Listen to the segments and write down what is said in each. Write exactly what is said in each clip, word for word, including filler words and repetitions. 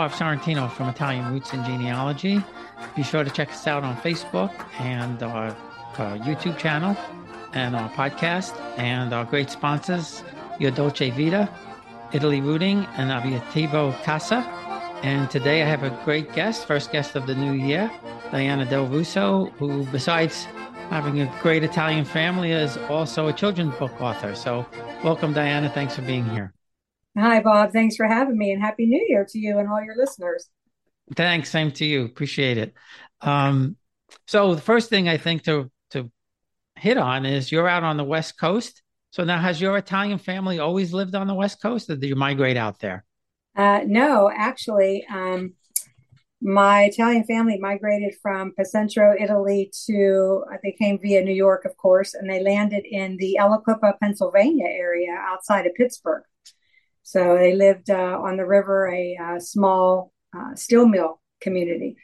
Bob Sorrentino from Italian Roots and Genealogy. Be sure to check us out on Facebook and our uh, YouTube channel and our podcast and our great sponsors, Your Dolce Vita, Italy Rooting, and Abiativo Casa. And today I have a great guest, first guest of the new year, Diana Del Russo, who besides having a great Italian family is also a children's book author. So welcome, Diana. Thanks for being here. Hi, Bob. Thanks for having me, and Happy New Year to you and all your listeners. Thanks. Same to you. Appreciate it. Um, so the first thing I think to to hit on is you're out on the West Coast. So now, has your Italian family always lived on the West Coast, or did you migrate out there? Uh, no, actually, um, my Italian family migrated from Pacentro, Italy to, uh, they came via New York, of course, and they landed in the Aliquippa, Pennsylvania area outside of Pittsburgh. So they lived uh, on the river, a uh, small uh, steel mill community.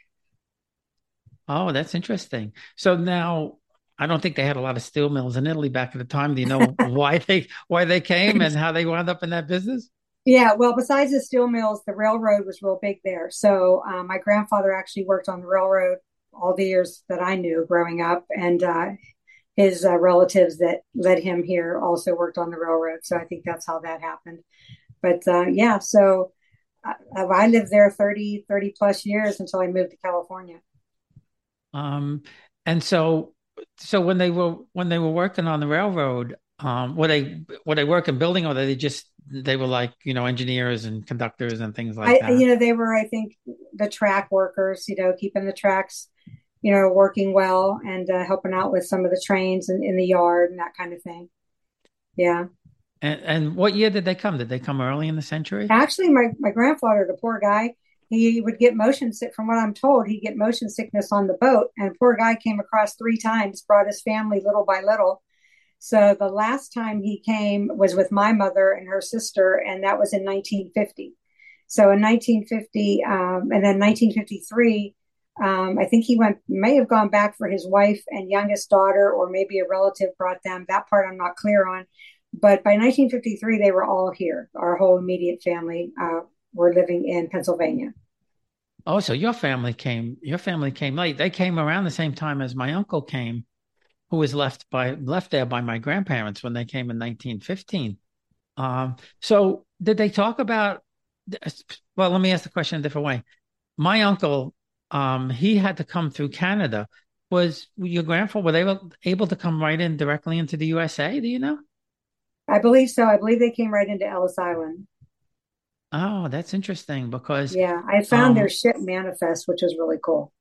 Oh, that's interesting. So now, I don't think they had a lot of steel mills in Italy back at the time. Do you know why they why they came and how they wound up in that business? Yeah, well, besides the steel mills, the railroad was real big there. So um, my grandfather actually worked on the railroad all the years that I knew growing up, and uh, his uh, relatives that led him here also worked on the railroad. So I think that's how that happened. But uh, yeah, so I, I lived there thirty thirty plus years until I moved to California. Um, and so, so when they were when they were working on the railroad, um, were they were they working building, or they just they were like you know engineers and conductors and things like I, that? you know, they were, I think, the track workers, you know, keeping the tracks, you know, working well and uh, helping out with some of the trains in, in the yard and that kind of thing. Yeah. And and what year did they come? Did they come early in the century? Actually, my, my grandfather, the poor guy, he would get motion sick. From what I'm told, he'd get motion sickness on the boat. And poor guy came across three times, brought his family little by little. So the last time he came was with my mother and her sister, and that was in nineteen fifty. So in nineteen fifty, um, and then nineteen fifty-three, um, I think he went, may have gone back for his wife and youngest daughter, or maybe a relative brought them. That part I'm not clear on. But by nineteen fifty-three, they were all here. Our whole immediate family uh, were living in Pennsylvania. Oh, so your family came your family came late. They came around the same time as my uncle came, who was left by left there by my grandparents when they came in nineteen fifteen. Um, so did they talk about, well, let me ask the question a different way. My uncle, um, he had to come through Canada. Was your grandfather, were they able, able to come right in directly into the U S A? Do you know? I believe so. I believe they came right into Ellis Island. Oh, that's interesting because, Yeah, I found their um, ship manifest, which was really cool.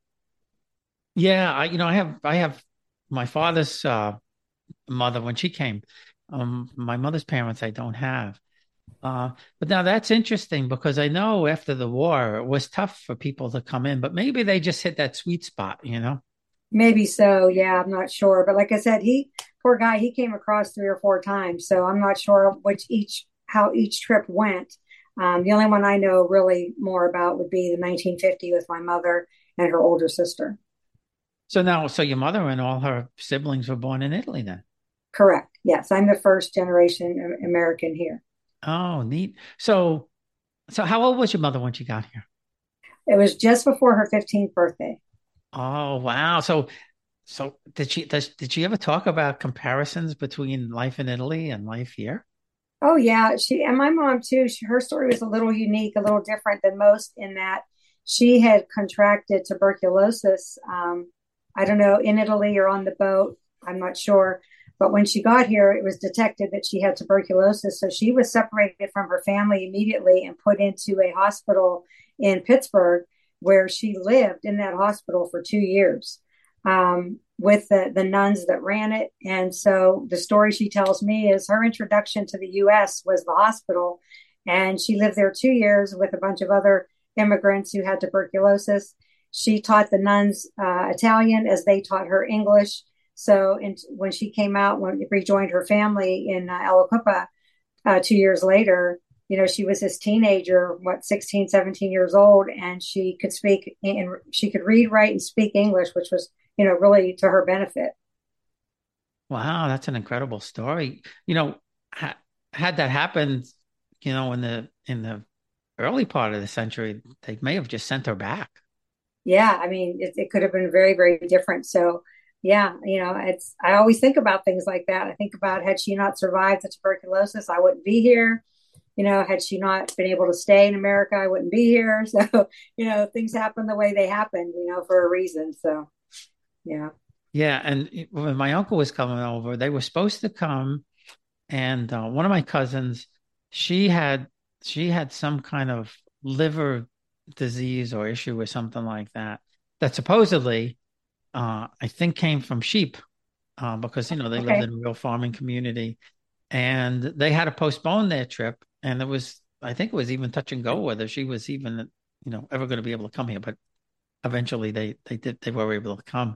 yeah, I, you know, I have, I have my father's, uh, mother when she came. Um, my mother's parents, I don't have. Uh, but now that's interesting because I know after the war it was tough for people to come in, but maybe they just hit that sweet spot, you know? Maybe so. Yeah, I'm not sure. But like I said, he, poor guy, he came across three or four times. So I'm not sure which each, how each trip went. Um, the only one I know really more about would be the nineteen fifty with my mother and her older sister. So now, so your mother and all her siblings were born in Italy then. Correct. Yes, I'm the first generation American here. Oh, neat. So, so how old was your mother when she got here? It was just before her fifteenth birthday. Oh, wow. So, so did she, does, did she ever talk about comparisons between life in Italy and life here? Oh yeah, she and my mom too. She, her story was a little unique, a little different than most in that she had contracted tuberculosis. Um, I don't know, in Italy or on the boat. I'm not sure. But when she got here, it was detected that she had tuberculosis. So she was separated from her family immediately and put into a hospital in Pittsburgh, where she lived in that hospital for two years um, with the, the nuns that ran it. And so the story she tells me is her introduction to the U S was the hospital. And she lived there two years with a bunch of other immigrants who had tuberculosis. She taught the nuns uh, Italian as they taught her English. So in, when she came out, when rejoined her family in uh, Aliquippa uh, two years later, you know, she was this teenager, what, sixteen, seventeen years old, and she could speak and she could read, write, and speak English, which was, you know, really to her benefit. Wow, that's an incredible story. You know, ha had that happened, you know, in the in the early part of the century, they may have just sent her back. Yeah, I mean, it, it could have been very, very different. So, yeah, you know, it's, I always think about things like that. I think about had she not survived the tuberculosis, I wouldn't be here. You know, had she not been able to stay in America, I wouldn't be here. So, you know, things happen the way they happened, you know, for a reason. So, yeah. Yeah, and when my uncle was coming over, they were supposed to come, and uh, one of my cousins, she had she had some kind of liver disease or issue or something like that that supposedly uh, I think came from sheep uh, because you know they lived Okay. in a real farming community, and they had to postpone their trip, and it was I think it was even touch and go whether she was even you know ever going to be able to come here, but eventually they they did they were able to come.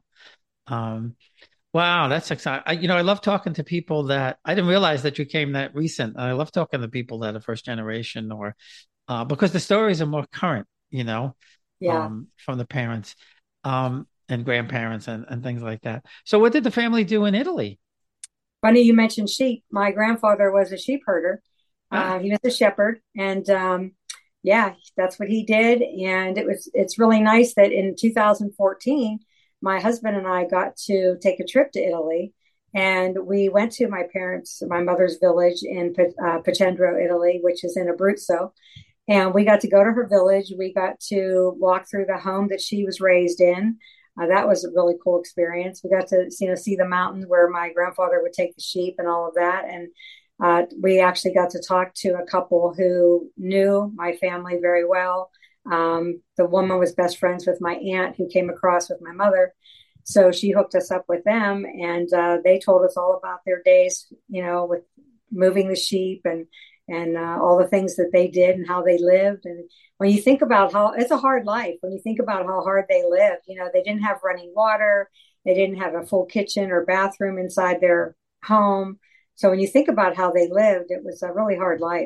Um, Wow, that's exciting. I, you know, I love talking to people that I didn't realize that you came that recent. I love talking to people that are first generation or uh, because the stories are more current, you know, Yeah. um, from the parents um, and grandparents and, and things like that. So, what did the family do in Italy? Funny you mentioned sheep. My grandfather was a sheep herder. Ah, Uh, he was a shepherd, and um, yeah, that's what he did. And it was it's really nice that in two thousand fourteen, my husband and I got to take a trip to Italy, and we went to my parents, my mother's village in uh, Pacendro, Italy, which is in Abruzzo. And we got to go to her village. We got to walk through the home that she was raised in. Uh, that was a really cool experience. We got to, you know, see the mountain where my grandfather would take the sheep and all of that. And uh, we actually got to talk to a couple who knew my family very well. Um, the woman was best friends with my aunt who came across with my mother. So she hooked us up with them, and uh, they told us all about their days, you know, with moving the sheep and and uh, all the things that they did and how they lived. And when you think about how it's a hard life, when you think about how hard they lived, you know, they didn't have running water, they didn't have a full kitchen or bathroom inside their home. So when you think about how they lived, it was a really hard life.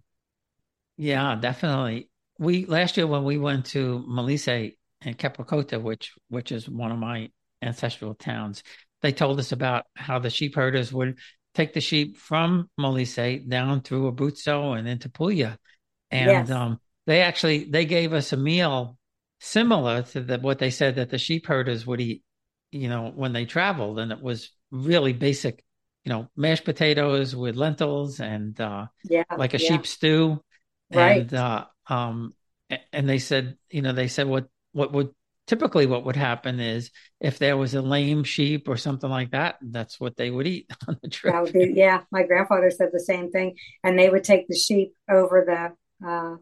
yeah, definitely. We last year when we went to Molise and Capricotta, which which is one of my ancestral towns, they told us about how the sheep herders would take the sheep from Molise down through Abruzzo and into Puglia. And Yes. um, they actually they gave us a meal similar to the, what they said that the sheep herders would eat, you know, when they traveled, and it was really basic, you know, mashed potatoes with lentils and uh, Yeah. like a Yeah. sheep stew, Right. and uh, um, and they said, you know, they said what what would typically what would happen is if there was a lame sheep or something like that, that's what they would eat on the That trip. would be, yeah. My grandfather said the same thing. And they would take the sheep over the, uh,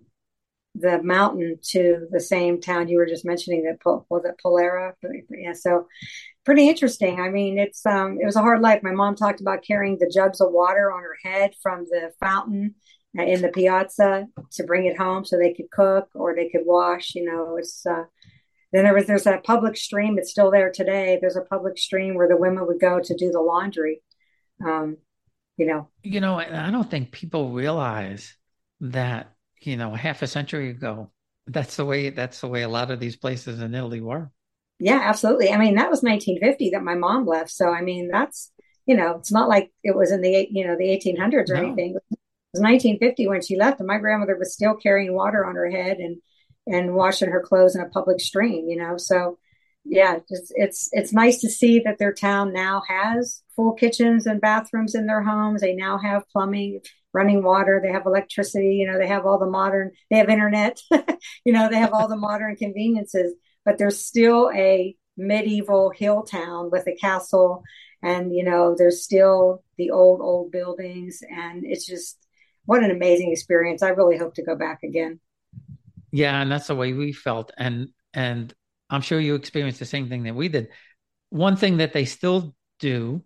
the mountain to the same town you were just mentioning that was it Polera? Yeah, so pretty interesting. I mean, it's um, it was a hard life. My mom talked about carrying the jugs of water on her head from the fountain uh, in the piazza to bring it home so they could cook or they could wash. You know, it's uh, then there was there's a public stream. It's still there today. There's a public stream where the women would go to do the laundry. Um, you know, You know, and I don't think people realize that, you know, half a century ago, that's the way that's the way a lot of these places in Italy were. yeah, absolutely. I mean, that was nineteen fifty that my mom left. So I mean, that's you know, it's not like it was in the you know the eighteen hundreds or No. anything. It was nineteen fifty when she left, and my grandmother was still carrying water on her head and and washing her clothes in a public stream. You know, so yeah, it's it's it's nice to see that their town now has full kitchens and bathrooms in their homes. They now have plumbing, running water. They have electricity. You know, they have all the modern. They have internet. You know, they have all the modern conveniences, but there's still a medieval hill town with a castle, and you know, there's still the old old buildings, and it's just what an amazing experience. I really hope to go back again. Yeah, and that's the way we felt. And and I'm sure you experienced the same thing that we did. One thing that they still do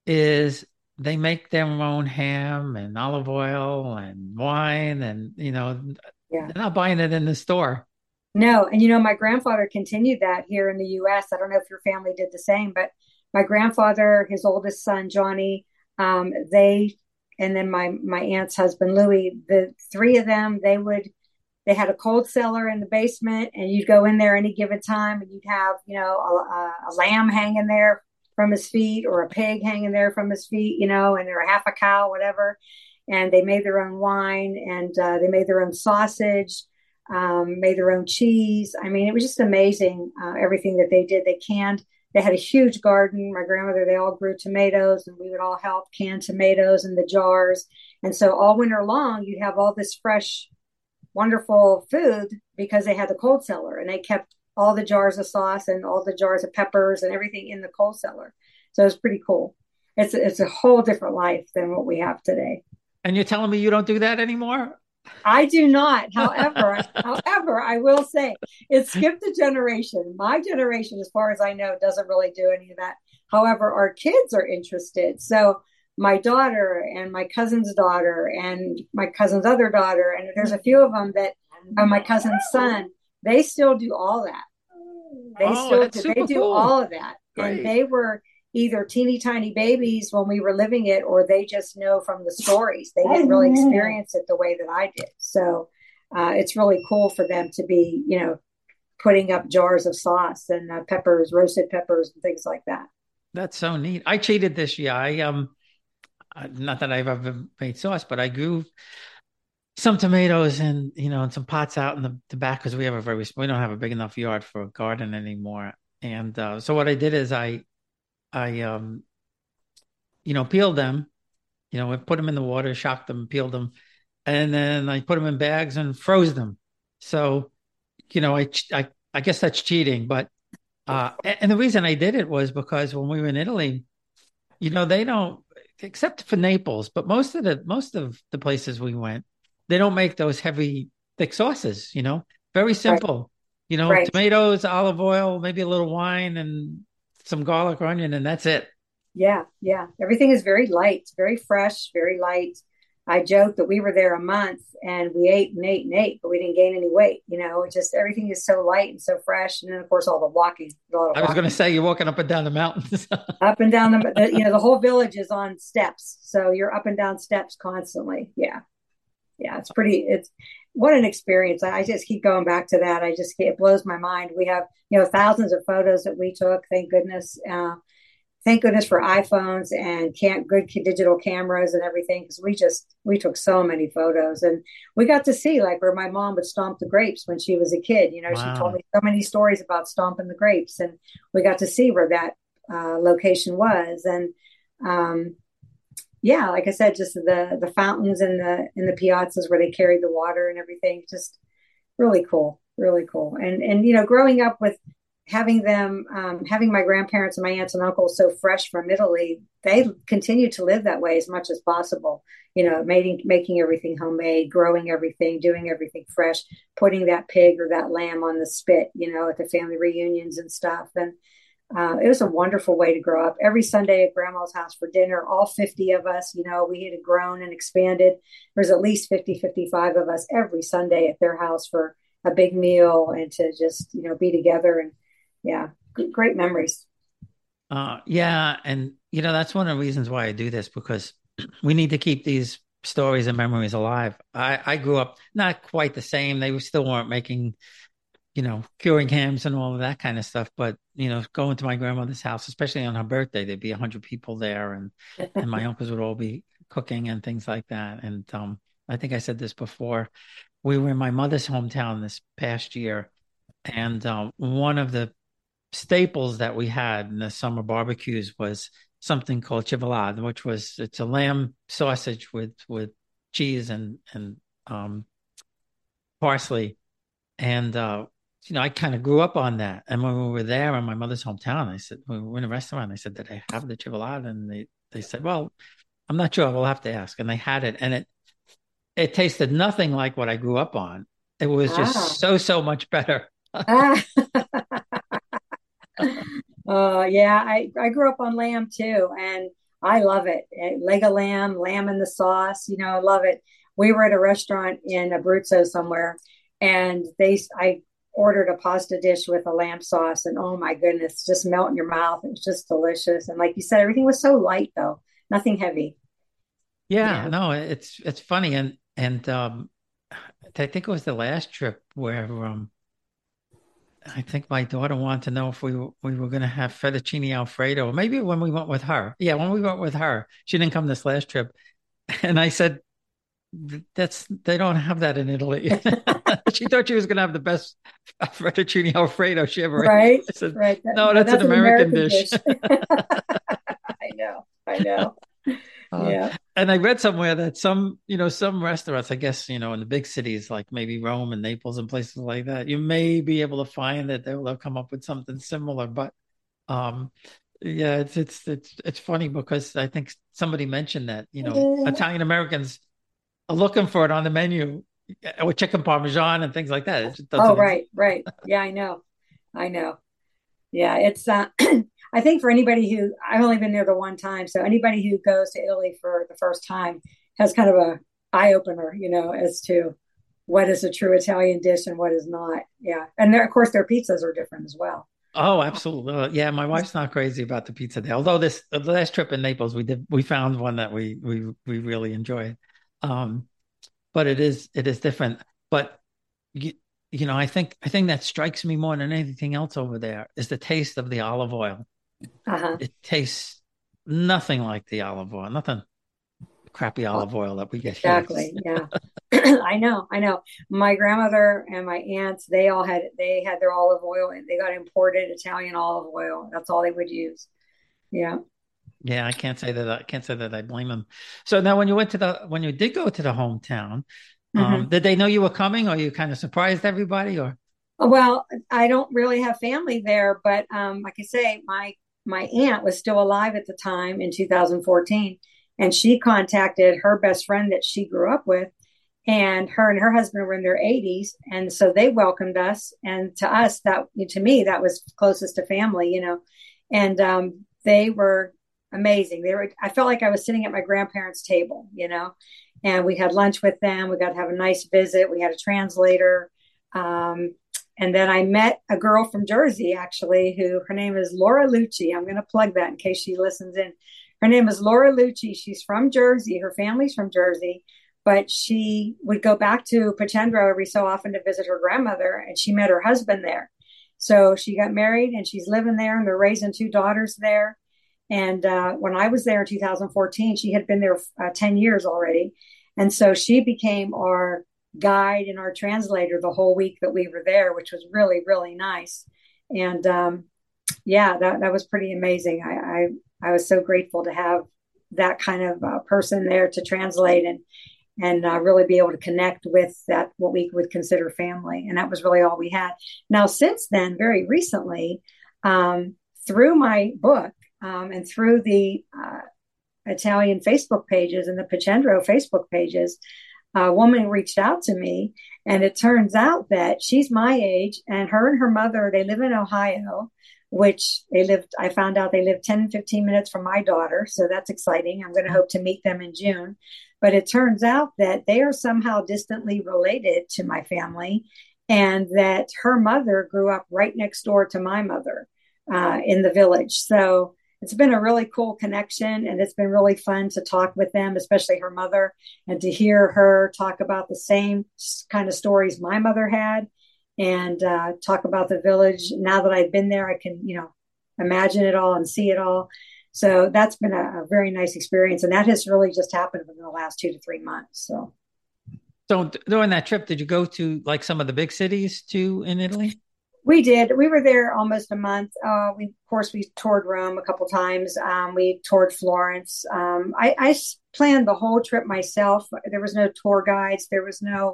is they make their own ham and olive oil and wine and you know, Yeah. they're not buying it in the store. No, and you know, my grandfather continued that here in the U S. I don't know if your family did the same, but my grandfather, his oldest son, Johnny, um, they, and then my my aunt's husband, Louis, the three of them, they would, they had a cold cellar in the basement, and you'd go in there any given time, and you'd have, you know, a, a lamb hanging there from his feet, or a pig hanging there from his feet, you know, and or half a cow, whatever. And they made their own wine, and uh, they made their own sausage. um, made their own cheese. I mean, it was just amazing, uh, everything that they did. They canned, they had a huge garden. My grandmother, they all grew tomatoes, and we would all help can tomatoes in the jars. And so all winter long, you'd have all this fresh, wonderful food because they had the cold cellar, and they kept all the jars of sauce and all the jars of peppers and everything in the cold cellar. So it was pretty cool. It's it's a whole different life than what we have today. And you're telling me you don't do that anymore? I do not. However, however, I will say it skipped a generation. My generation, as far as I know, doesn't really do any of that. However, our kids are interested. So my daughter and my cousin's daughter and my cousin's other daughter, and there's a few of them that are my cousin's son. They still do all that. They Oh, still that's do. They super do cool. all of that, and Great. they were either teeny tiny babies when we were living it, or they just know from the stories. They didn't really experience it the way that I did. So uh, it's really cool for them to be, you know, putting up jars of sauce and uh, peppers, roasted peppers, and things like that. That's so neat. I cheated this year. I um, uh, not that I've ever made sauce, but I grew some tomatoes and you know and some pots out in the, the back because we have a very we don't have a big enough yard for a garden anymore. And uh, so what I did is I I um you know peeled them, you know, I put them in the water, shocked them, peeled them, and then I put them in bags and froze them. So you know I I I guess that's cheating, but uh and the reason I did it was because when we were in Italy, you know, they don't, except for Naples, but most of the most of the places we went, they don't make those heavy, thick sauces, you know. Very Right, simple. You know, right. tomatoes, olive oil, maybe a little wine and some garlic or onion, and that's it. Yeah, yeah. Everything is very light, very fresh, very light. I joked that we were there a month and we ate and ate and ate, but we didn't gain any weight. You know, it just everything is so light and so fresh. And then of course all the walking, a lot of I was going to walking say you're walking up and down the mountains. up and down the, the, you know, the whole village is on steps, so you're up and down steps constantly. Yeah, yeah. It's pretty. It's what an experience. I just keep going back to that. I just it blows my mind. We have, you know, thousands of photos that we took. Thank goodness. Uh, thank goodness for iPhones and can't good digital cameras and everything, because we just we took so many photos, and we got to see like where my mom would stomp the grapes when she was a kid. You know, she told Wow. me so many stories about stomping the grapes, and we got to see where that uh, location was. And um, yeah, like I said, just the the fountains and the in the piazzas where they carried the water and everything, just really cool, really cool. And and you know, growing up with having them, um, having my grandparents and my aunts and uncles so fresh from Italy, they continue to live that way as much as possible. You know, making making everything homemade, growing everything, doing everything fresh, putting that pig or that lamb on the spit. You know, at the family reunions and stuff. And uh, it was a wonderful way to grow up. Every Sunday at grandma's house for dinner, all fifty of us, you know, we had grown and expanded. There's at least fifty, fifty-five of us every Sunday at their house for a big meal and to just, you know, be together. And yeah, great memories. Uh, yeah, and you know that's one of the reasons why I do this because we need to keep these stories and memories alive. I I grew up not quite the same. They still weren't making, you know, curing hams and all of that kind of stuff. But, you know, going to my grandmother's house, especially on her birthday, there'd be a hundred people there and and my uncles would all be cooking and things like that. And um I think I said this before. We were in my mother's hometown this past year, and um one of the staples that we had in the summer barbecues was something called chivellade, which was it's a lamb sausage with with cheese and and um parsley. And uh, you know, I kind of grew up on that. And when we were there in my mother's hometown, I said, we were in a restaurant. I said, did they have the chivellade? And they they said, well, I'm not sure. We'll have to ask. And they had it, and it it tasted nothing like what I grew up on. It was Ah, just so so much better. ah. Uh, yeah, I, I grew up on lamb too, and I love it. Eh, Leg of lamb, lamb in the sauce, you know, I love it. We were at a restaurant in Abruzzo somewhere, and they I ordered a pasta dish with a lamb sauce, and oh my goodness, just melt in your mouth. It was just delicious. And like you said, everything was so light though, nothing heavy. Yeah, Yeah. no, it's it's funny. And and um, I think it was the last trip where um, I think my daughter wanted to know if we were, we were going to have fettuccine Alfredo. Maybe when we went with her. Yeah, when we went with her, she didn't come this last trip. And I said, That's they don't have that in Italy. She thought she was going to have the best fettuccine Alfredo she ever ate. Right, I said, right. That, no, no, that's an that's an American American dish. dish. I know, I know. Uh, Yeah. and I read somewhere that some, you know, some restaurants, I guess, you know, in the big cities like maybe Rome and Naples and places like that, you may be able to find that they'll, they'll come up with something similar. But um, yeah, it's it's it's it's funny because I think somebody mentioned that, you know, Italian Americans are looking for it on the menu with chicken parmesan and things like that. It just Oh, doesn't exist. right, right. Yeah, I know. I know. Yeah, it's uh I think for anybody who I've only been there the one time, so anybody who goes to Italy for the first time has kind of a eye opener, you know, as to what is a true Italian dish and what is not. Yeah. And there, of course, their pizzas are different as well. Oh, absolutely. Uh, yeah, my wife's not crazy about the pizza there. Although this the last trip in Naples, we did we found one that we we we really enjoyed. Um, but it is it is different. But you you know, I think I think that strikes me more than anything else over there is the taste of the olive oil. Uh-huh. It tastes nothing like the olive oil, nothing crappy olive oil that we get here. Exactly. Yeah. I know. I know. My grandmother and my aunts, they all had they had their olive oil and they got imported Italian olive oil. That's all they would use. Yeah. Yeah, I can't say that I can't say that I blame them. So now when you went to the when you did go to the hometown, um, Hmm. did they know you were coming or you kind of surprised everybody or Well, I don't really have family there, but um, like I say, my my aunt was still alive at the time in two thousand fourteen, and she contacted her best friend that she grew up with, and her and her husband were in their eighties, and so they welcomed us, and to us that to me that was closest to family, you know, and um, they were amazing. They were I felt like I was sitting at my grandparents' table, you know, and we had lunch with them. We got to have a nice visit. We had a translator. Um, and then I met a girl from Jersey, actually, who her name is Laura Lucci. I'm going to plug that in case she listens in. Her name is Laura Lucci. She's from Jersey. Her family's from Jersey, but she would go back to Pachendro every so often to visit her grandmother, and she met her husband there. So she got married, and she's living there, and they're raising two daughters there. And uh, when I was there in two thousand fourteen, she had been there uh, ten years already. And so she became our guide and our translator the whole week that we were there, which was really, really nice. And um, yeah, that, that was pretty amazing. I, I, I was so grateful to have that kind of uh, person there to translate and and uh, really be able to connect with that what we would consider family. And that was really all we had. Now, since then, very recently, um, through my book um, and through the uh, Italian Facebook pages and the Pacendro Facebook pages, a woman reached out to me, and it turns out that she's my age, and her and her mother, they live in Ohio, which they lived, I found out they live ten, fifteen minutes from my daughter. So that's exciting. I'm going to hope to meet them in June. But it turns out that they are somehow distantly related to my family, and that her mother grew up right next door to my mother uh, in the village. So it's been a really cool connection, and it's been really fun to talk with them, especially her mother, and to hear her talk about the same kind of stories my mother had, and uh, talk about the village. Now that I've been there, I can, you know, imagine it all and see it all. So that's been a, a very nice experience, and that has really just happened within the last two to three months. So, so during that trip, did you go to like some of the big cities too in Italy? we did. We were there almost a month. Uh, we, of course, we toured Rome a couple times. Um, we toured Florence. Um, I, I planned the whole trip myself. There was no tour guides. There was no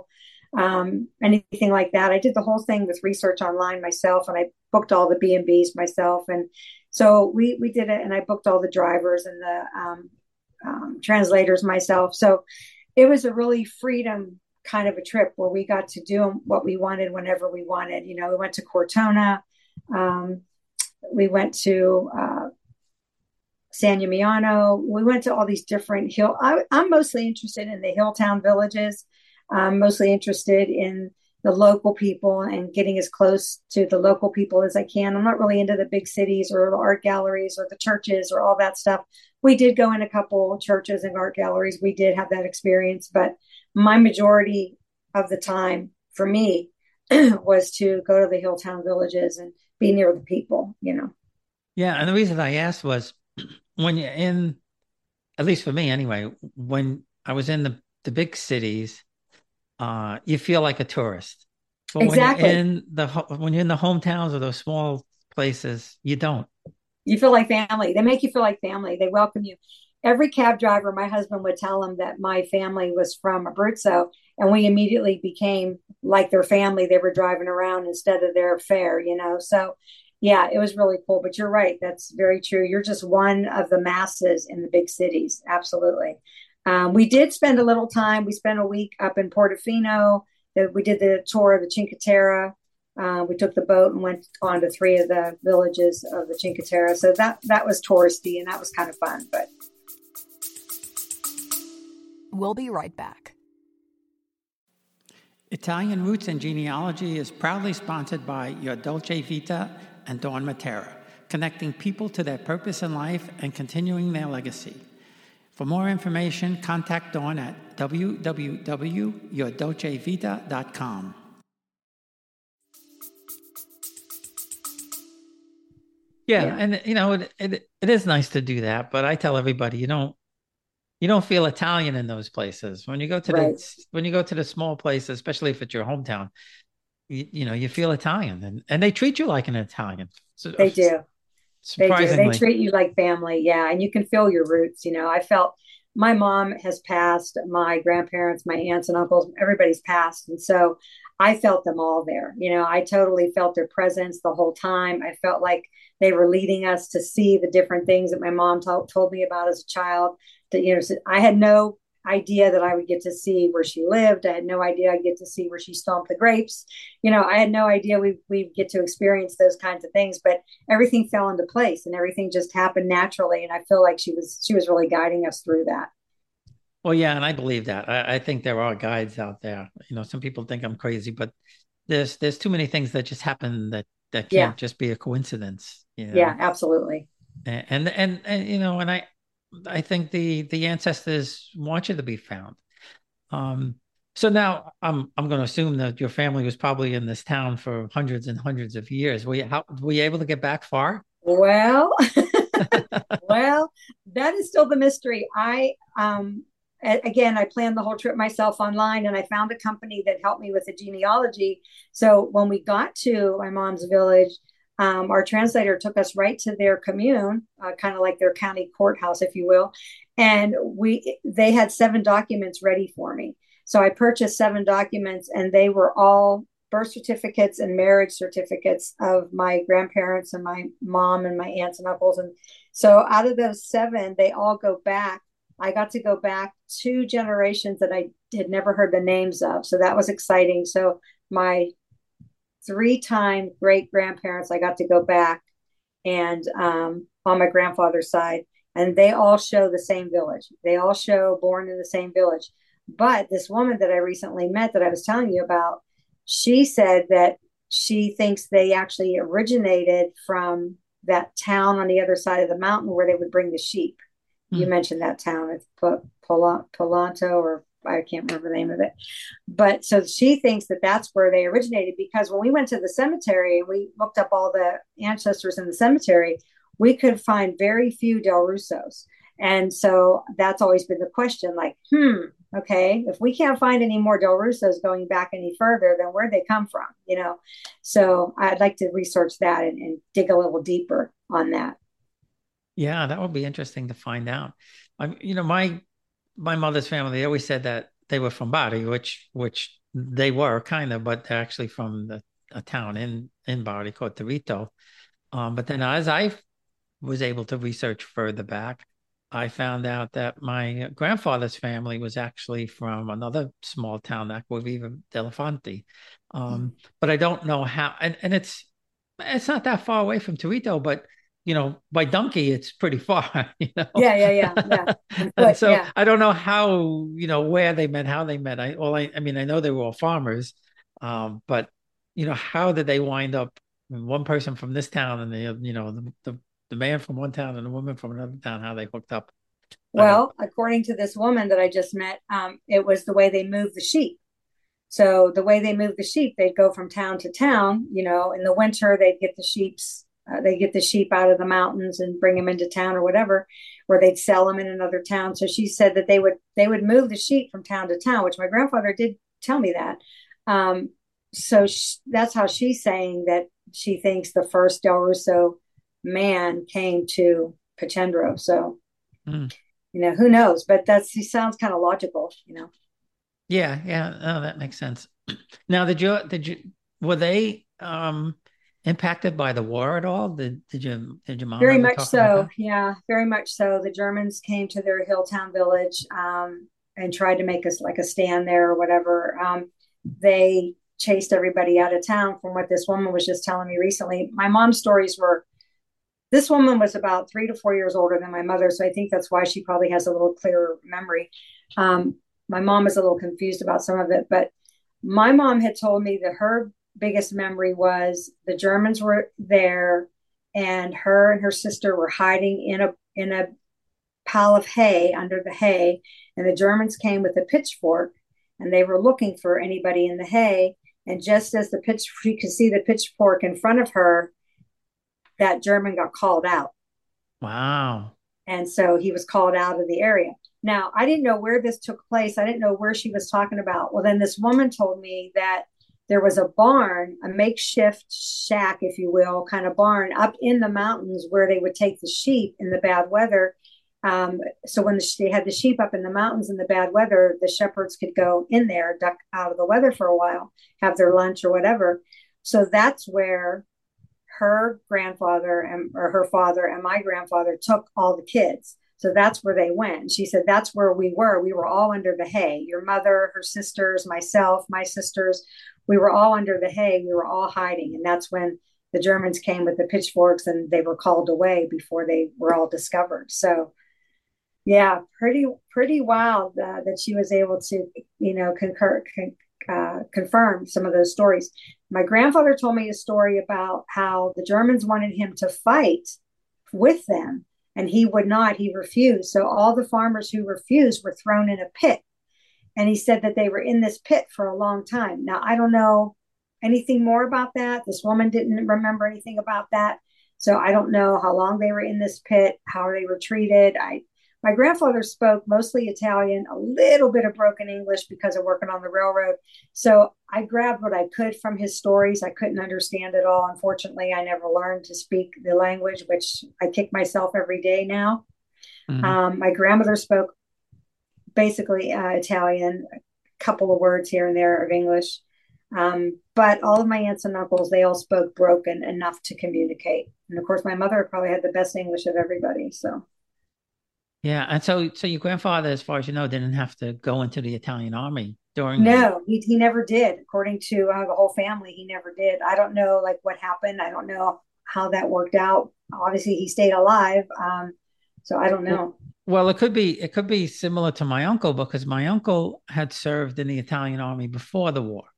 um, anything like that. I did the whole thing with research online myself, and I booked all the B and Bs myself. And so we we did it, and I booked all the drivers and the um, um, translators myself. So it was a really freedom kind of a trip where we got to do what we wanted whenever we wanted. You know, we went to Cortona, um, we went to uh, San Gimignano, we went to all these different hill. I, I'm mostly interested in the hilltown villages. I'm mostly interested in the local people and getting as close to the local people as I can. I'm not really into the big cities or the art galleries or the churches or all that stuff. We did go in a couple churches and art galleries. We did have that experience, but my majority of the time for me was to go to the hilltown villages and be near the people, you know. Yeah, and the reason I asked was when you're in, at least for me anyway, when I was in the the big cities, uh, you feel like a tourist. But when you're Exactly. in the when you're in the hometowns or those small places, you don't. You feel like family. They make you feel like family. They welcome you. Every cab driver, my husband would tell them that my family was from Abruzzo, and we immediately became like their family. They were driving around instead of their fare, you know. So, yeah, it was really cool. But you're right. That's very true. You're just one of the masses in the big cities. Absolutely. Um, we did spend a little time. We spent a week up in Portofino. We did the tour of the Cinque Terre. Uh, we took the boat and went on to three of the villages of the Cinque Terre. So that that was touristy and that was kind of fun. But we'll be right back. Italian Roots and Genealogy is proudly sponsored by Your Dolce Vita and Dawn Matera, connecting people to their purpose in life and continuing their legacy. For more information, contact Dawn at w w w dot your dolce vita dot com. Yeah, yeah, and you know it, it it is nice to do that, but I tell everybody you don't you don't feel Italian in those places. When you go to right. the when you go to the small places, especially if it's your hometown, you, you know you feel Italian, and, and they treat you like an Italian. So, they do. Surprisingly, they do. They treat you like family, yeah, and you can feel your roots. You know, I felt my mom has passed, my grandparents, my aunts and uncles, everybody's passed, and so I felt them all there. You know, I totally felt their presence the whole time. I felt like they were leading us to see the different things that my mom t- told me about as a child. That, you know, I had no idea that I would get to see where she lived. I had no idea I'd get to see where she stomped the grapes. You know, I had no idea we we get to experience those kinds of things. But everything fell into place, and everything just happened naturally. And I feel like she was she was really guiding us through that. Well, yeah, and I believe that. I, I think there are guides out there. You know, some people think I'm crazy, but there's there's too many things that just happen that that can't yeah. just be a coincidence. You know? Yeah, absolutely. And, and and and you know, and I I think the the ancestors want you to be found. Um, so now I'm I'm going to assume that your family was probably in this town for hundreds and hundreds of years. Were you how were you able to get back far? Well, well, that is still the mystery. I um. Again, I planned the whole trip myself online, and I found a company that helped me with the genealogy. So when we got to my mom's village, um, our translator took us right to their commune, uh, kind of like their county courthouse, if you will. And we they had seven documents ready for me. So I purchased seven documents, and they were all birth certificates and marriage certificates of my grandparents and my mom and my aunts and uncles. And so out of those seven, they all go back. I got to go back two generations that I had never heard the names of. So that was exciting. So my three-time great-grandparents, I got to go back and um, on my grandfather's side, and they all show the same village. They all show born in the same village. But this woman that I recently met that I was telling you about, she said that she thinks they actually originated from that town on the other side of the mountain where they would bring the sheep. You hmm. mentioned that town. It's Polanto, or I can't remember the name of it. But so she thinks that that's where they originated, because when we went to the cemetery and we looked up all the ancestors in the cemetery, we could find very few Del Russos. And so that's always been the question, like, hmm, okay, if we can't find any more Del Russos going back any further, then where'd they come from? You know, so I'd like to research that and, and dig a little deeper on that. Yeah, that would be interesting to find out. I, you know, my my mother's family, they always said that they were from Bari, which which they were kind of, but they're actually from the, a town in in Bari called Torito. Um, but then as I was able to research further back, I found out that my grandfather's family was actually from another small town, Acquaviva dell'Infanti. Um, mm-hmm. But I don't know how, and, and it's it's not that far away from Torito, but you know, by donkey, it's pretty far, you know? Yeah, yeah, yeah, yeah. And so yeah. I don't know how, you know, where they met, how they met. I, well, I, I mean, I know they were all farmers, um, but, you know, how did they wind up, one person from this town and the, you know, the, the, the man from one town and the woman from another town, how they hooked up? Well, according to this woman that I just met, um, it was the way they moved the sheep. So the way they moved the sheep, they'd go from town to town, you know, in the winter, they'd get the sheep's Uh, they get the sheep out of the mountains and bring them into town or whatever, or they'd sell them in another town. So she said that they would they would move the sheep from town to town, which my grandfather did tell me that. Um, so she, that's how she's saying that she thinks the first Del Russo man came to Pachendro. So, Mm. you know, who knows? But that's he sounds kind of logical, you know. Yeah, yeah, oh, that makes sense. Now, did you did you were they um impacted by the war at all? Did did you did your mom Very ever much talk about so. that? Yeah, very much so. The Germans came to their Hilltown village um, and tried to make us like a stand there or whatever. Um, they chased everybody out of town, from what this woman was just telling me recently. My mom's stories were this woman was about three to four years older than my mother. So I think that's why she probably has a little clearer memory. Um, my mom is a little confused about some of it, but my mom had told me that her biggest memory was the Germans were there and her and her sister were hiding in a in a pile of hay under the hay, and the Germans came with a pitchfork and they were looking for anybody in the hay, and just as the pitch she could see the pitchfork in front of her, that German got called out. Wow. And so he was called out of the area. Now, I didn't know where this took place. I didn't know where she was talking about. Well, then this woman told me that there was a barn, a makeshift shack, if you will, kind of barn up in the mountains where they would take the sheep in the bad weather. Um, so when the, they had the sheep up in the mountains in the bad weather, the shepherds could go in there, duck out of the weather for a while, have their lunch or whatever. So that's where her grandfather and or her father and my grandfather took all the kids. So that's where they went. She said that's where we were. We were all under the hay. Your mother, her sisters, myself, my sisters, we were all under the hay. We were all hiding. And that's when the Germans came with the pitchforks and they were called away before they were all discovered. So yeah, pretty pretty wild uh, that she was able to, you know, concur, con, uh, confirm some of those stories. My grandfather told me a story about how the Germans wanted him to fight with them, and he would not. He refused. So all the farmers who refused were thrown in a pit, and he said that they were in this pit for a long time. Now I don't know anything more about that. This woman didn't remember anything about that, so I don't know how long they were in this pit, how they were treated. I my grandfather spoke mostly Italian, a little bit of broken English because of working on the railroad. So I grabbed what I could from his stories. I couldn't understand it all. Unfortunately, I never learned to speak the language, which I kick myself every day now. Mhm. Um, my grandmother spoke basically uh, Italian, a couple of words here and there of English. Um, but all of my aunts and uncles, they all spoke broken enough to communicate. And of course, my mother probably had the best English of everybody. So. Yeah, and so so your grandfather, as far as you know, didn't have to go into the Italian army during the war. No, he, he never did. According to uh, the whole family, he never did. I don't know like what happened. I don't know how that worked out. Obviously, he stayed alive. Um, so I don't Well, know. well, it could be it could be similar to my uncle because my uncle had served in the Italian army before the war.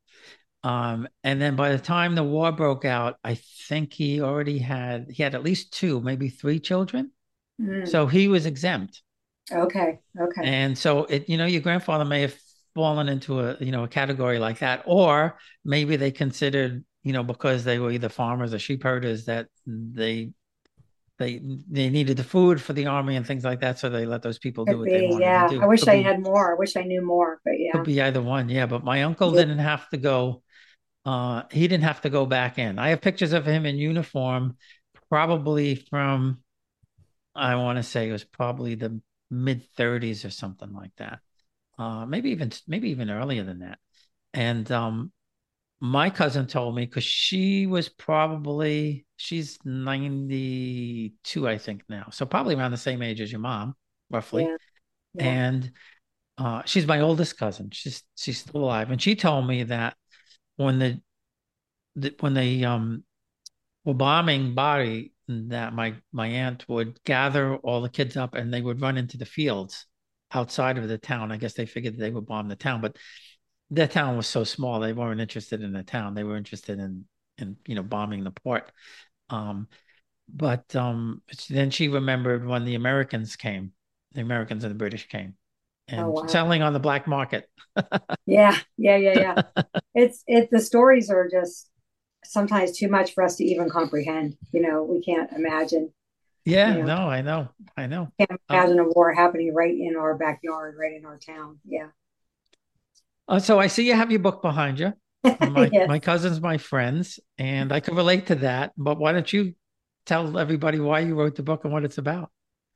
Um, and then by the time the war broke out, I think he already had he had at least two, maybe three children. Mm, So he was exempt. okay, okay. And so it, you know, your grandfather may have fallen into a, you know, a category like that, or maybe they considered, you know, because they were either farmers or sheep herders that they they they needed the food for the army and things like that, so they let those people do Could what they be. wanted to Yeah. I do. wish Could I be had more. I wish I knew more. But could yeah. be either one, yeah. But my uncle Yeah. didn't have to go. Uh, he didn't have to go back in. I have pictures of him in uniform, probably from I want to say it was probably the mid thirties or something like that. Uh, maybe even maybe even earlier than that. And um, my cousin told me because she was probably she's ninety-two, I think now, so probably around the same age as your mom, roughly. Yeah. Yeah. And uh, she's my oldest cousin. She's she's still alive, and she told me that when the, the when they um were bombing Bari, that my my aunt would gather all the kids up and they would run into the fields outside of the town. I guess they figured they would bomb the town, but the town was so small they weren't interested in the town. They were interested in in you know bombing the port. Um, but um, then she remembered when the Americans came, the Americans and the British came, Oh and wow. selling on the black market. Yeah. Yeah. Yeah. Yeah. It's it. The stories are just sometimes too much for us to even comprehend. You know, we can't imagine, you Yeah, know, no, I know. I know. can't Um, imagine a war happening right in our backyard, right in our town. Yeah. uh, so I see you have your book behind you. My Yes. my cousins, my friends, and I could relate to that. But why don't you tell everybody why you wrote the book and what it's about?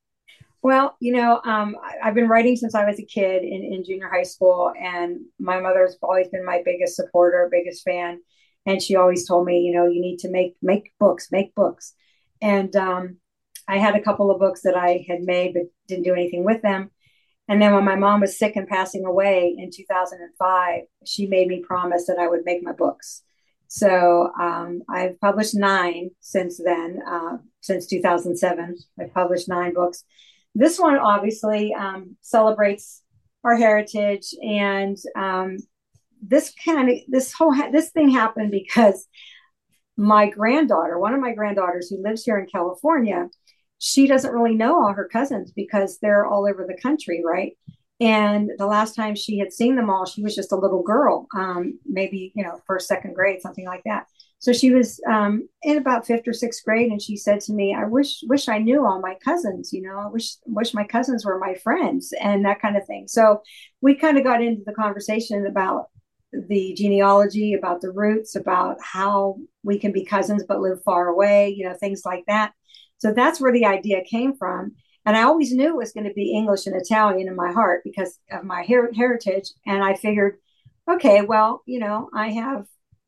Well, you know, um, I, I've been writing since I was a kid in, in junior high school, and my mother's always been my biggest supporter, biggest fan, and she always told me, you know, you need to make make books, make books, and um, I had a couple of books that I had made but didn't do anything with them. And then when my mom was sick and passing away in two thousand five, she made me promise that I would make my books. So um, I've published nine since then, uh, since two thousand seven. I've published nine books. This one obviously um, celebrates our heritage, and um, this kind of this whole this thing happened because my granddaughter, one of my granddaughters who lives here in California, she doesn't really know all her cousins because they're all over the country, right? And the last time she had seen them all, she was just a little girl, um, maybe, you know, first, second grade, something like that. So she was um, in about fifth or sixth grade, and she said to me, "I wish wish I knew all my cousins. You know, I wish wish my cousins were my friends and that kind of thing." So we kind of got into the conversation about the genealogy, about the roots, about how we can be cousins but live far away, you know, things like that. So that's where the idea came from. And I always knew it was going to be English and Italian in my heart because of my her- heritage. And I figured, okay, well, you know, I have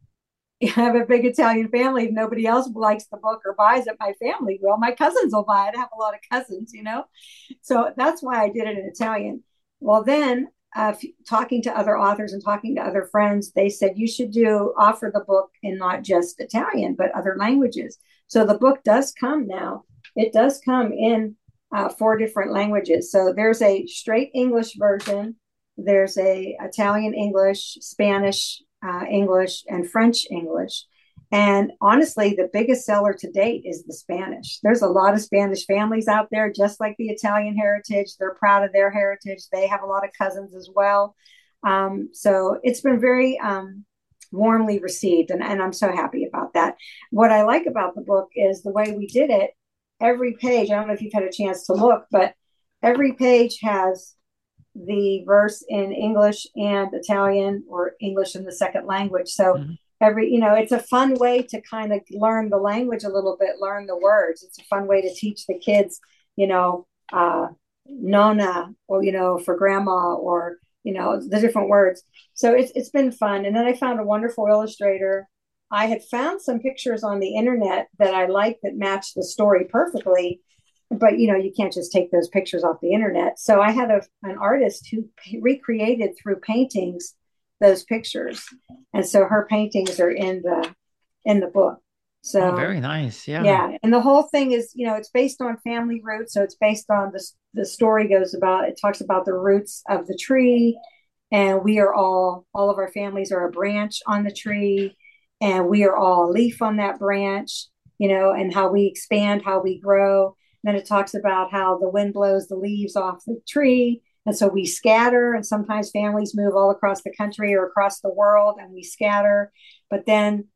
I have a big Italian family. If nobody else likes the book or buys it, my family will. My cousins will buy it. I have a lot of cousins, you know. So that's why I did it in Italian. Well, then uh, talking to other authors and talking to other friends, they said you should do offer the book in not just Italian but other languages. So the book does come now. It does come in uh, four different languages. So there's a straight English version. There's a Italian English, Spanish uh, English, and French English. And honestly, the biggest seller to date is the Spanish. There's a lot of Spanish families out there, just like the Italian heritage. They're proud of their heritage. They have a lot of cousins as well. Um, so it's been very um, warmly received, and, and I'm so happy about that. What I like about the book is the way we did it. Every page, I don't know if you've had a chance to look, but every page has the verse in English and Italian, or English in the second language. So Mhm. every, you know, it's a fun way to kind of learn the language a little bit, learn the words. It's a fun way to teach the kids, you know, uh, nonna, or, you know, for grandma, or, you know, the different words. So it's, it's been fun. And then I found a wonderful illustrator. I had found some pictures on the internet that I liked that matched the story perfectly, but you know, you can't just take those pictures off the internet. So I had a, an artist who p- recreated through paintings those pictures, and so her paintings are in the in the book. Oh, So very nice. Yeah. yeah, and the whole thing is, you know, it's based on family roots. So it's based on the the story goes about, it talks about the roots of the tree, and we are all all of our families are a branch on the tree, and we are all a leaf on that branch, you know, and how we expand, how we grow. Then it talks about how the wind blows the leaves off the tree, and so we scatter, and sometimes families move all across the country or across the world, and we scatter. But then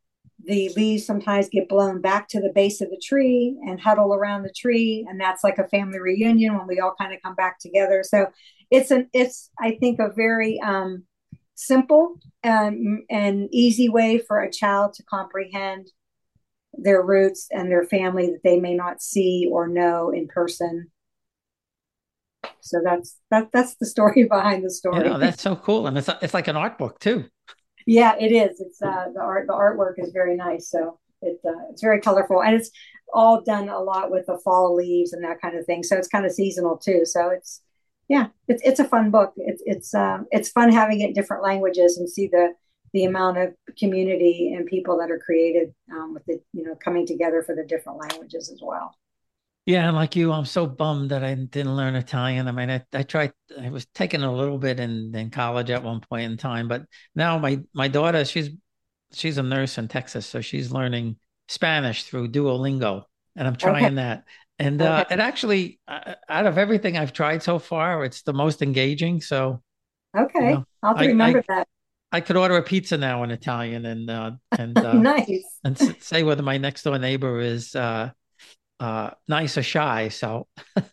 the leaves sometimes get blown back to the base of the tree and huddle around the tree, and that's like a family reunion when we all kind of come back together. So it's an it's I think a very um, simple um, and easy way for a child to comprehend their roots and their family that they may not see or know in person. So that's that that's the story behind the You know, story. that's so cool. And it's it's like an art book too. Yeah, it is. It's uh, the art. The artwork is very nice. So it uh, it's very colorful, and it's all done a lot with the fall leaves and that kind of thing. So it's kind of seasonal too. So it's yeah, it's it's a fun book. It's it's uh, it's fun having it in different languages and see the the amount of community and people that are created um, with the, you know, coming together for the different languages as well. Yeah, and like you, I'm so bummed that I didn't learn Italian. I mean, I, I tried, I was taking a little bit in, in college at one point in time, but now my my daughter, she's she's a nurse in Texas, so she's learning Spanish through Duolingo, and I'm Okay. trying that. And uh, Okay. it actually, uh, out of everything I've tried so far, it's the most engaging. So, you Okay. know, I'll have to I I remember that. I could order a pizza now in Italian and uh, and uh, Nice. and s- say whether my next door neighbor is uh, uh, nice or shy. So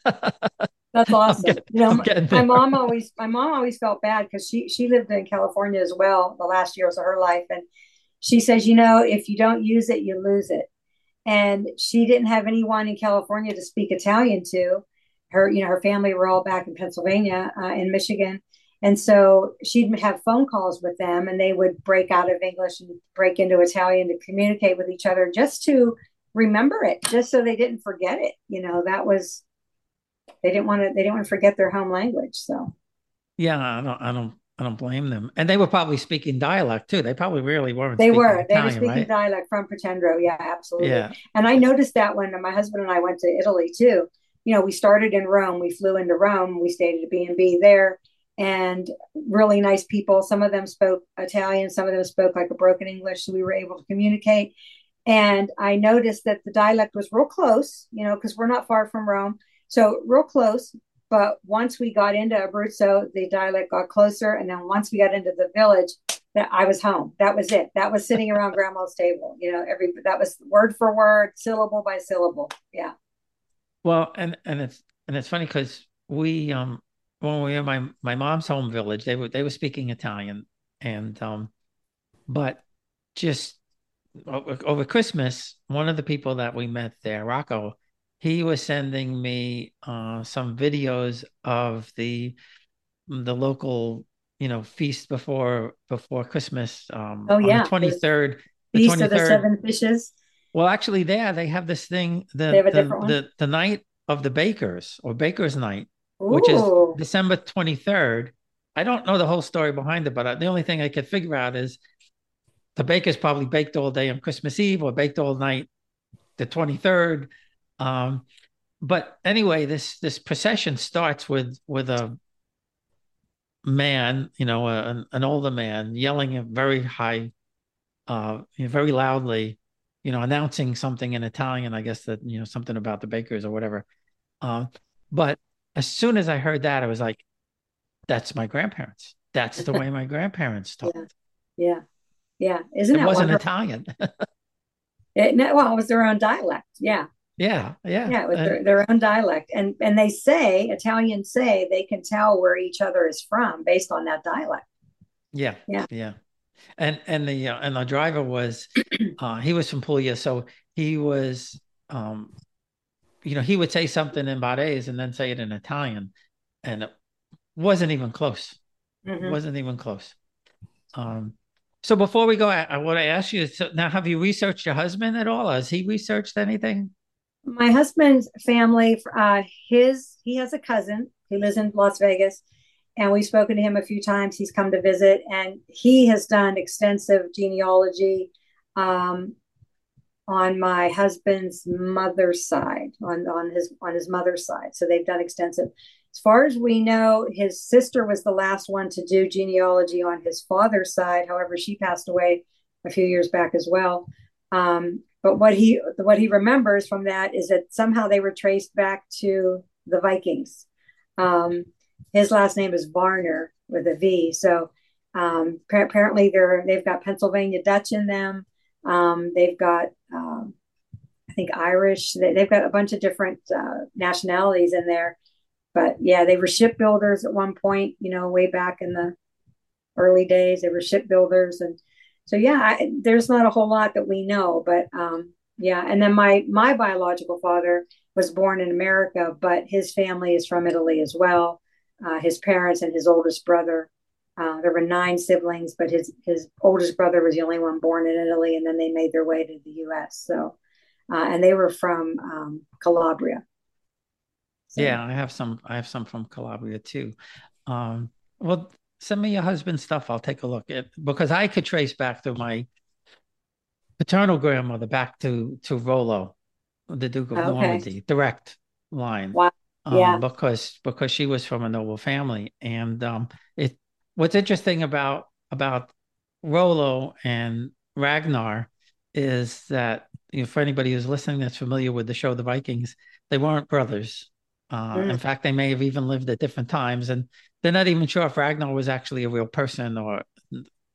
That's I'm awesome. getting You know, I'm my, getting my there. mom always my mom always felt bad because she she lived in California as well the last years of her life, and she says, you know, if you don't use it, you lose it. And she didn't have anyone in California to speak Italian to. Her, you know, her family were all back in Pennsylvania, uh, in Michigan, and so she'd have phone calls with them, and they would break out of English and break into Italian to communicate with each other, just to remember it, just so they didn't forget it. You know, that was they didn't want to they didn't want to forget their home language. So Yeah, I don't I don't I don't blame them. And they were probably speaking dialect too. They probably really weren't they speaking were they were Italian, speaking right? dialect from Pretendro. Yeah, absolutely. Yeah. And I noticed that when my husband and I went to Italy too. You know, we started in Rome. We flew into Rome. We stayed at a B and B there, and really nice people. Some of them spoke Italian. Some of them spoke like a broken English, so we were able to communicate. And I noticed that the dialect was real close, you know, because we're not far from Rome. So real close. But once we got into Abruzzo, the dialect got closer. And then once we got into the village, that I was home. That was it. That was sitting around grandma's table. You know, every that was word for word, syllable by syllable. Yeah. Well, and and it's and it's funny because we um when we were in my my mom's home village, they were they were speaking Italian, and um but just over, over Christmas, one of the people that we met there, Rocco, he was sending me uh some videos of the the local, you know, feast before before Christmas, um Oh on the yeah. The twenty-third, the Feast of the twenty-third. Seven Fishes. Well, actually, there they have this thing, They the have a the different one. the the night of the bakers, or Baker's Night, which is Ooh. December twenty-third. I don't know the whole story behind it, but I, the only thing I could figure out is the bakers probably baked all day on Christmas Eve or baked all night the twenty-third. Um, but anyway, this this procession starts with with a man, you know, a, an, an older man yelling at very high, uh, you know, very loudly, you know, announcing something in Italian, I guess that, you know, something about the bakers or whatever. Um, but as soon as I heard that, I was like, that's my grandparents. That's the way my grandparents Yeah. talked. Yeah. Yeah. Isn't It that wasn't wonderful? Italian. It, no, well, it was their own dialect. Yeah. Yeah, yeah. Yeah, with And their, their own dialect. And and they say, Italians say they can tell where each other is from based on that dialect. yeah, Yeah. yeah. And and the uh, and the driver was uh he was from Puglia, so he was um you know, he would say something in Barese and then say it in Italian, and it wasn't even close. Hmm. Wasn't even close. Um, so before we go, I, I want to ask you, so now have you researched your husband at all? Has he researched anything? My husband's family, uh, his he has a cousin. He lives in Las Vegas, and we've spoken to him a few times. He's come to visit, and he has done extensive genealogy, um, on my husband's mother's side, on on his on his mother's side. So they've done extensive. As far as we know, his sister was the last one to do genealogy on his father's side. However, she passed away a few years back as well. Um, but what he what he remembers from that is that somehow they were traced back to the Vikings. Um, his last name is Varner with a V. So um, apparently they're they've got Pennsylvania Dutch in them. Um, they've got, um, I think, Irish. They, they've got a bunch of different uh, nationalities in there. But yeah, they were shipbuilders at one point, you know, way back in the early days. They were shipbuilders. And so, yeah, I, there's not a whole lot that we know. But um, yeah, and then my, my biological father was born in America, but his family is from Italy as well. Uh, his parents and his oldest brother. Uh, there were nine siblings, but his his oldest brother was the only one born in Italy, and then they made their way to the U S. So, uh, and they were from um, Calabria. So, Yeah, I have some. I have some from Calabria too. Um, well, send me your husband's stuff. I'll take a look at, because I could trace back to my paternal grandmother back to to Rollo, the Duke of okay, Normandy, direct line, wow, um, yeah, because because she was from a noble family, and um, it. What's interesting about about Rollo and Ragnar is that, you know, for anybody who's listening that's familiar with the show The Vikings, they weren't brothers. Uh, mm, in fact, they may have even lived at different times, and they're not even sure if Ragnar was actually a real person or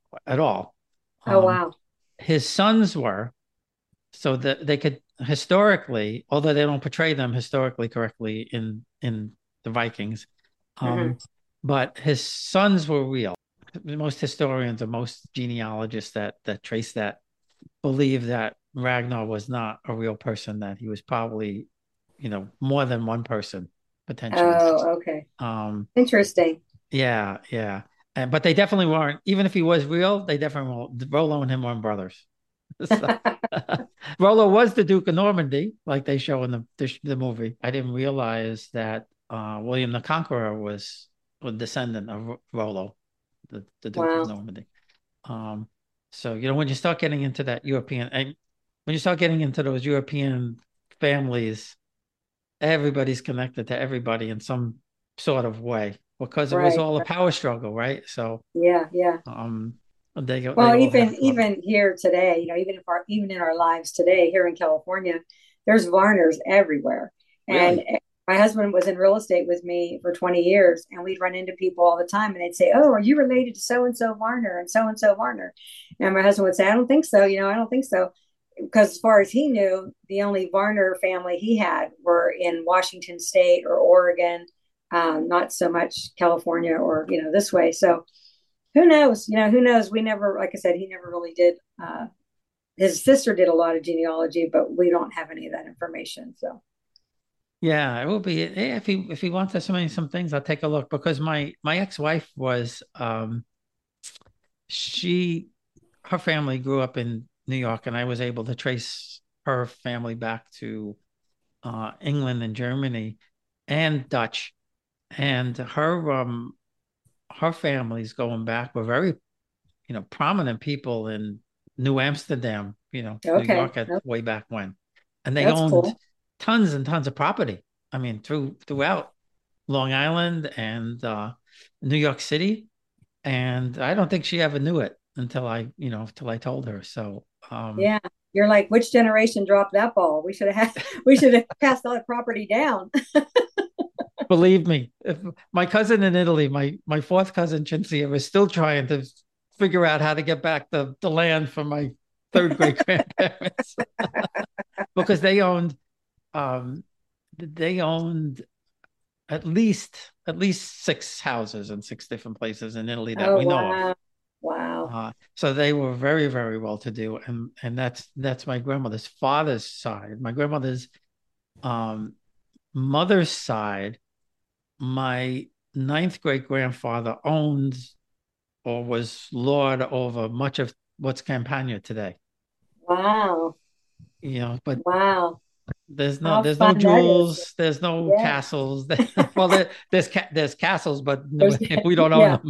at all. Oh, Um, wow. his sons were, so that they could historically, although they don't portray them historically correctly in in the Vikings, Hmm. um, but his sons were real. Most historians or most genealogists that that trace that believe that Ragnar was not a real person, that he was probably, you know, more than one person potentially. Oh, okay. Um, Interesting. yeah, yeah. And, but they definitely weren't, even if he was real, they definitely won't. Rollo and him weren't brothers. So, Rollo was the Duke of Normandy, like they show in the, the the movie. I didn't realize that uh, William the Conqueror was a descendant of Rollo, the, the Duke of Wow. Normandy. Um, so you know when you start getting into that European, and when you start getting into those European families, everybody's connected to everybody in some sort of way because it was Right. all a Right. power struggle, right? So Yeah. Yeah. um, they they Well, all have even uh, even here today, you know, even if our even in our lives today here in California, there's Varners everywhere. And really. my husband was in real estate with me for twenty years, and we'd run into people all the time, and they'd say, "Oh, are you related to so and so Varner and so and so Varner?" And my husband would say, "I don't think so. You know, I don't think so." Because as far as he knew, the only Varner family he had were in Washington State or Oregon, um, not so much California or you know this way. So who knows? You know, who knows? We never, like I said, he never really did. Uh, his sister did a lot of genealogy, but we don't have any of that information. So, Yeah, it will be. Yeah, if he if he wants to send me some things, I'll take a look because my my ex-wife was um she her family grew up in New York and I was able to trace her family back to uh England and Germany and Dutch. And her um her family's going back were very, you know, prominent people in New Amsterdam, you know, New okay, York at nope, way back when. And they that's owned cool. tons and tons of property. I mean, through throughout Long Island and uh, New York City. And I don't think she ever knew it until I, you know, until I told her. So, um, Yeah, you're like, which generation dropped that ball? We should have had, we should have passed all that property down. believe me, if my cousin in Italy, my my fourth cousin Cinzia, was still trying to figure out how to get back the the land from my third great grandparents because they owned um they owned at least at least six houses in six different places in Italy that Oh we know of. wow, wow, Uh, so they were very, very well to do, and and that's that's my grandmother's father's side. My grandmother's um, mother's side, my ninth great grandfather owned or was lord over much of what's Campania today. wow, You know, but wow. there's no How there's no fun that is. jewels, there's no Yeah, castles. Well, there, there's ca there's castles, but there's we don't own yeah. them.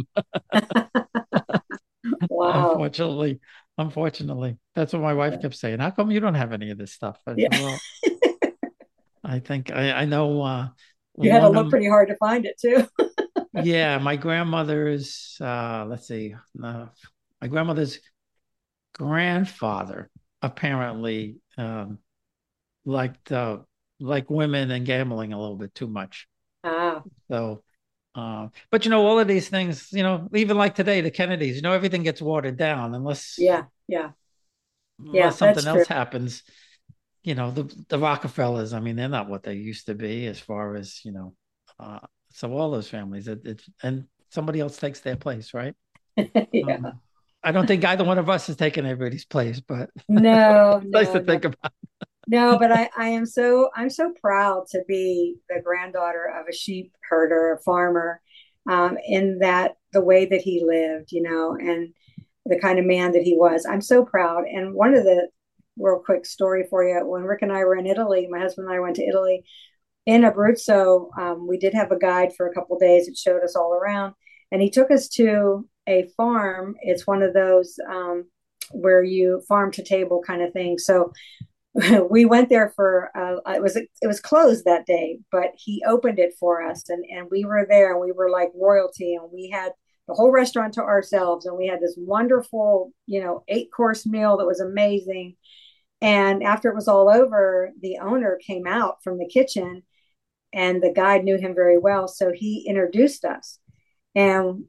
Wow. Unfortunately, unfortunately, that's what my wife kept saying. How come you don't have any of this stuff? I said, Yeah, well, I think I, I know uh, you had to one look of, pretty hard to find it too. yeah, my grandmother's, uh, let's see, uh, my grandmother's grandfather apparently um, liked uh, like women and gambling a little bit too much. Ah, So, uh, but you know, all of these things, you know, even like today, the Kennedys, you know, everything gets watered down unless yeah, yeah, yeah. unless something That's true. else happens. You know, the the Rockefellers, I mean, they're not what they used to be as far as, you know, uh, so all those families, it, it, and somebody else takes their place, right? Yeah. Um, I don't think either one of us has taken everybody's place, but No, it's nice no, to no, think about. no. But I, I am so, I'm so proud to be the granddaughter of a sheep herder, a farmer, um, in that the way that he lived, you know, and the kind of man that he was. I'm so proud. And one of the real quick story for you, when Rick and I were in Italy, my husband and I went to Italy in Abruzzo. Um, we did have a guide for a couple of days. It showed us all around, and he took us to a farm. It's one of those um, where you farm to table kind of thing. So we went there for uh, it was it was closed that day, but he opened it for us, and and we were there, and we were like royalty, and we had the whole restaurant to ourselves, and we had this wonderful, you know, eight course meal that was amazing. And after it was all over, the owner came out from the kitchen, and the guide knew him very well, so he introduced us. And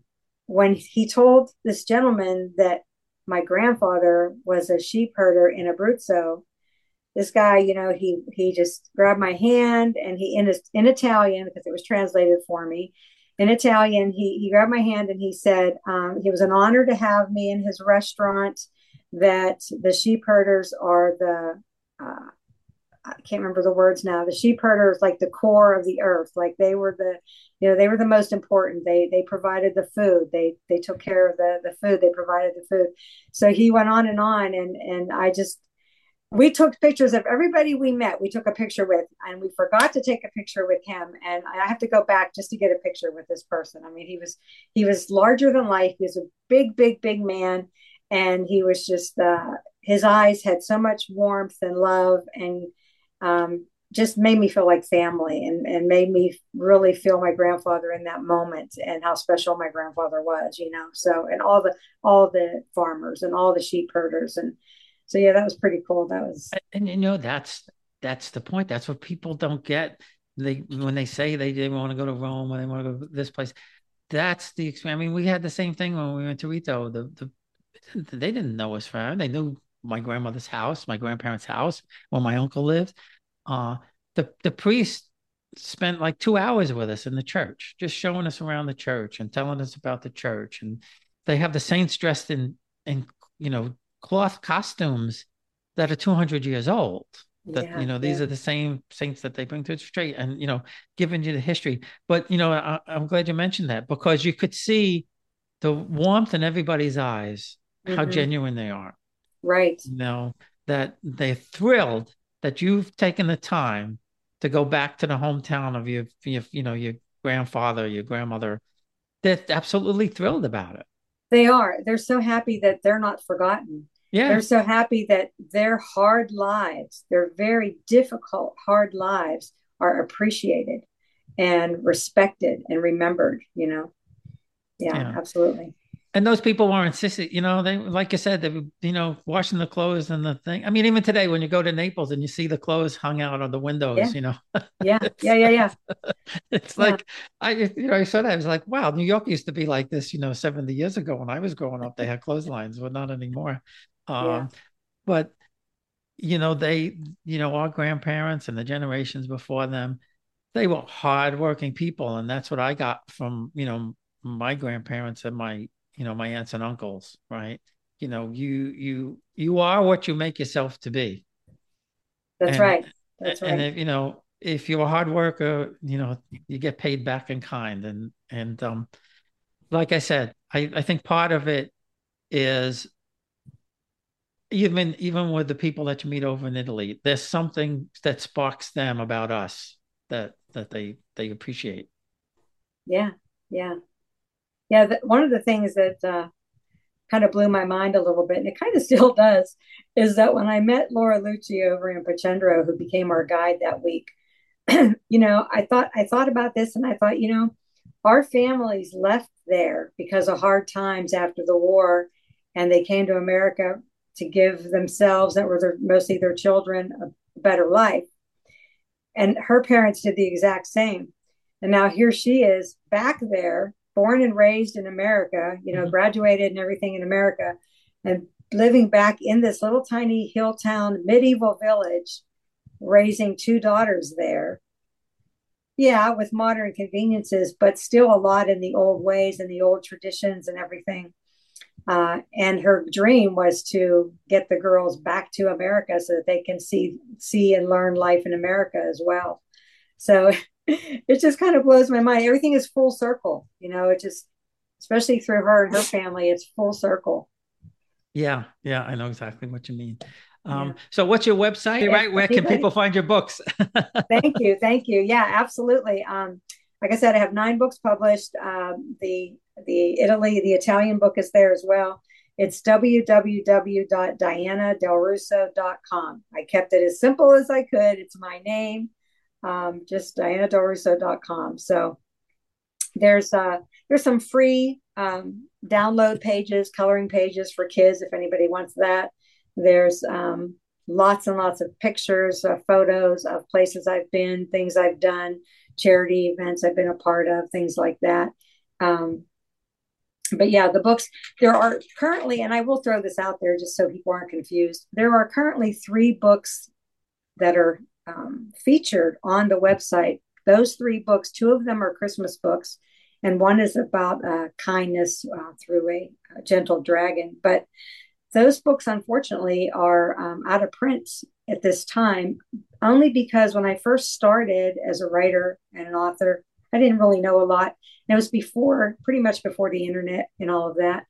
when he told this gentleman that my grandfather was a sheep herder in Abruzzo, this guy, you know, he he just grabbed my hand and he in in Italian, because it was translated for me. In Italian, he he grabbed my hand and he said um, it was an honor to have me in his restaurant. That the sheep herders are the uh, I can't remember the words now. The sheep herders, like the core of the earth, like they were the, you know, they were the most important. They they provided the food. They they took care of the the food. They provided the food. So he went on and on, and and I just we took pictures of everybody we met. We took a picture with, and we forgot to take a picture with him. And I have to go back just to get a picture with this person. I mean, he was he was larger than life. He was a big, big, big man, and he was just uh, his eyes had so much warmth and love, and um, just made me feel like family, and and made me really feel my grandfather in that moment and how special my grandfather was. You know, so and all the all the farmers and all the sheep herders and. So yeah, that was pretty cool. That was, and you know, that's that's the point. That's what people don't get. They when they say they didn't want to go to Rome, when they want to go to this place. That's the experience. I mean, we had the same thing when we went to Rito. The the they didn't know us from. They knew my grandmother's house, my grandparents' house, where my uncle lived. Uh, the the priest spent like two hours with us in the church, just showing us around the church and telling us about the church. And they have the saints dressed in in you know. cloth costumes that are two hundred years old. That, yeah, you know, these yeah. are the same saints that they bring to the street, and, you know, giving you the history. But, you know, I, I'm glad you mentioned that, because you could see the warmth in everybody's eyes, mm-hmm. how genuine they are. Right. You know, that they're thrilled that you've taken the time to go back to the hometown of your, your you know, your grandfather, your grandmother. They're absolutely thrilled about it. They are. They're so happy that they're not forgotten. Yeah. They're so happy that their hard lives, their very difficult, hard lives are appreciated and respected and remembered, you know? Yeah, yeah. Absolutely. And those people weren't sissy, you know, they, like you said, they were, you know, washing the clothes and the thing. I mean, even today, when you go to Naples and you see the clothes hung out on the windows, yeah. you know. Yeah, yeah, yeah, yeah. It's yeah. like, I, you know, I saw that. I was like, wow, New York used to be like this, you know, seventy years ago when I was growing up. They had clotheslines, but not anymore. Um, yeah. But, you know, they, you know, our grandparents and the generations before them, they were hardworking people. And that's what I got from, you know, my grandparents and my, you know, my aunts and uncles, right? You know, you, you, you are what you make yourself to be. That's and, right. That's right. And if, you know, if you're a hard worker, you know, you get paid back in kind. And, and, um, like I said, I, I think part of it is even, even with the people that you meet over in Italy, there's something that sparks them about us that, that they, they appreciate. Yeah. Yeah. Yeah. The, one of the things that, uh, kind of blew my mind a little bit, and it kind of still does, is that when I met Laura Lucci over in Pacendro, who became our guide that week, you know, I thought I thought about this, and I thought, you know, our families left there because of hard times after the war, and they came to America to give themselves, that were their, mostly their children, a better life. And her parents did the exact same. And now here she is back there, born and raised in America, you know, mm-hmm. graduated and everything in America, and living back in this little tiny hill town, medieval village, raising two daughters there. Yeah, with modern conveniences, but still a lot in the old ways and the old traditions and everything. Uh, and her dream was to get the girls back to America so that they can see, see and learn life in America as well. So it just kind of blows my mind. Everything is full circle, you know, it just, especially through her and her family, it's full circle. Yeah. Yeah. I know exactly what you mean. Um, yeah. So what's your website, if, right? Where can anybody, people find your books? Thank you. Thank you. Yeah, absolutely. Um, like I said, I have nine books published. Um, the, the Italy, the Italian book is there as well. It's w w w dot diana del russo dot com. I kept it as simple as I could. It's my name. Um, just diana del russo dot com. So there's uh there's some free um, download pages, coloring pages for kids if anybody wants that. There's um, lots and lots of pictures, uh, photos of places I've been, things I've done, charity events I've been a part of, things like that. Um, but yeah, the books, there are currently, and I will throw this out there just so people aren't confused. There are currently three books that are um, featured on the website. Those three books, two of them are Christmas books, and one is about uh, kindness uh, through a, a gentle dragon. But those books, unfortunately, are um, out of print at this time, only because when I first started as a writer and an author, I didn't really know a lot. And it was before, pretty much before the internet and all of that.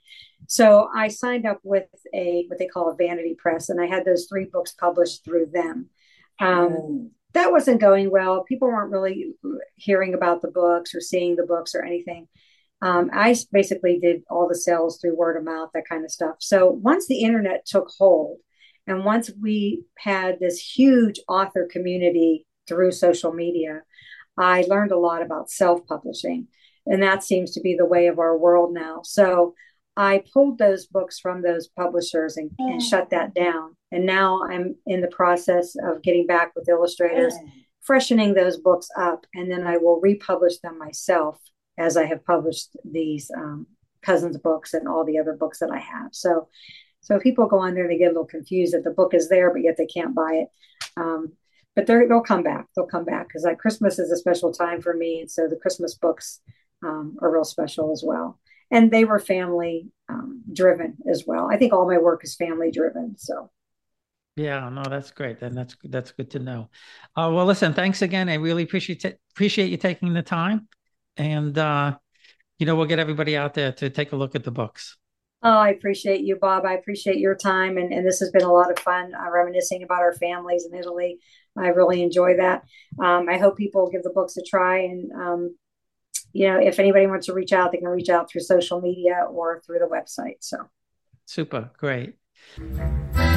So I signed up with a what they call a vanity press, and I had those three books published through them. Um, mm. That wasn't going well. People weren't really hearing about the books or seeing the books or anything. Um, I basically did all the sales through word of mouth, that kind of stuff. So once the internet took hold, and once we had this huge author community through social media, I learned a lot about self-publishing. And that seems to be the way of our world now. So I pulled those books from those publishers and, and shut that down. And now I'm in the process of getting back with illustrators, freshening those books up, and then I will republish them myself as I have published these um, Cousins books and all the other books that I have. So, so people go on there, they get a little confused that the book is there, but yet they can't buy it. Um, but they'll come back. They'll come back because like Christmas is a special time for me, and so the Christmas books um, are real special as well. And they were family um, driven as well. I think all my work is family driven. So. Yeah, no, that's great. And that's that's good to know. Uh, well, listen, thanks again. I really appreciate t- appreciate you taking the time. And, uh, you know, we'll get everybody out there to take a look at the books. Oh, I appreciate you, Bob. I appreciate your time. And, and this has been a lot of fun, uh, reminiscing about our families in Italy. I really enjoy that. Um, I hope people give the books a try. And, um, you know, if anybody wants to reach out, they can reach out through social media or through the website. So. Super. Great.